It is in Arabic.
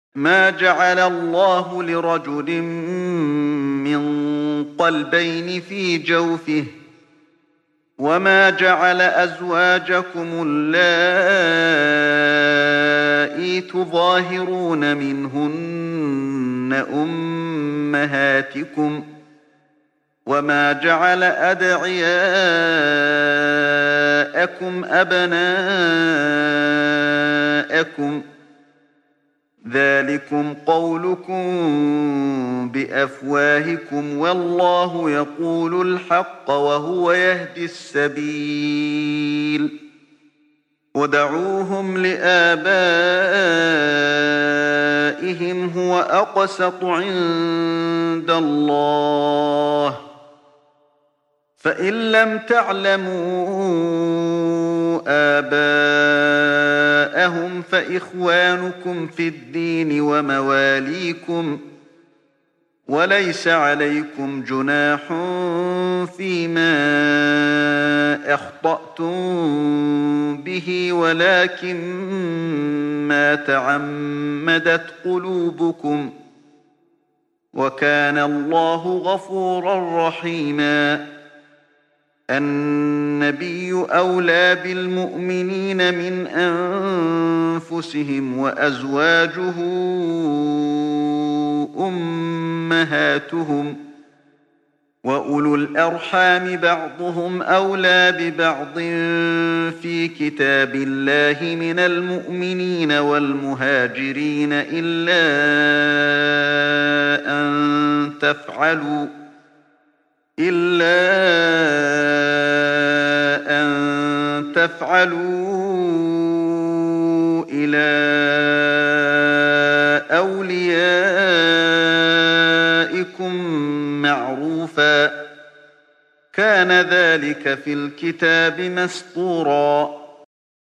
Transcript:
ما جعل الله لرجل من قلبين في جوفه وما جعل أزواجكم اللائي تظاهرون منهن أمهاتكم وما جعل أدعياءكم أبناءكم ذلكم قولكم بأفواهكم والله يقول الحق وهو يهدي السبيل ودعوهم لآبائهم هو أقسط عند الله فإن لم تعلموا آباءهم فإخوانكم في الدين ومواليكم وليس عليكم جناح فيما أخطأتم به ولكن ما تعمدت قلوبكم وكان الله غفورا رحيما النبي أولى بالمؤمنين من أنفسهم وأزواجه أمهاتهم وأولو الأرحام بعضهم أولى ببعض في كتاب الله من المؤمنين والمهاجرين إلا أن تفعلوا إلى أوليائكم معروفا كان ذلك في الكتاب مسطورا